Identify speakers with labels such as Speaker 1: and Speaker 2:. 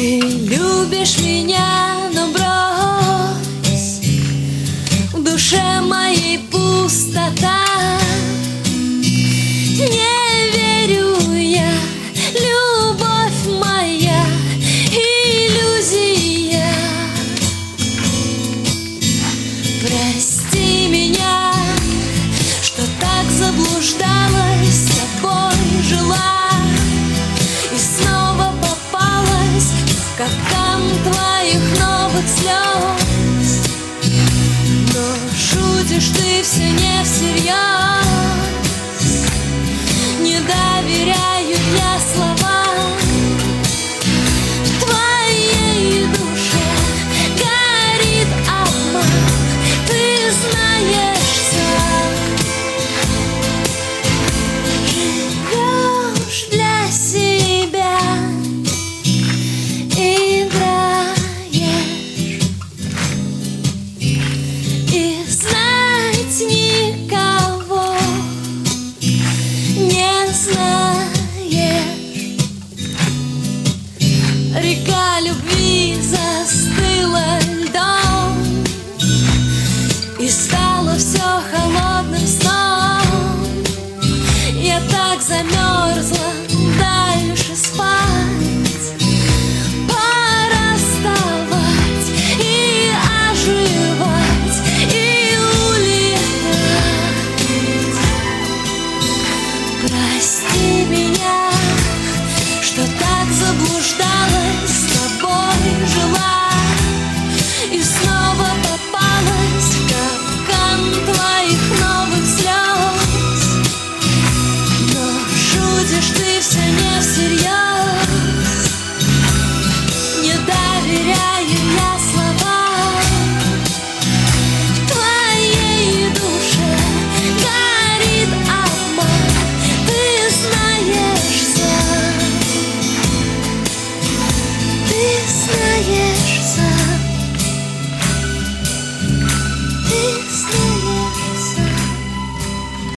Speaker 1: любишь меня, но брось, в душе моей пустота. Не верю я, любовь моя, иллюзия. Прости меня, что так заблуждалась, с тобой жила и снова попалась в капкан твоих новых слез. Но шутишь ты все не всерьез, не доверяю я словам.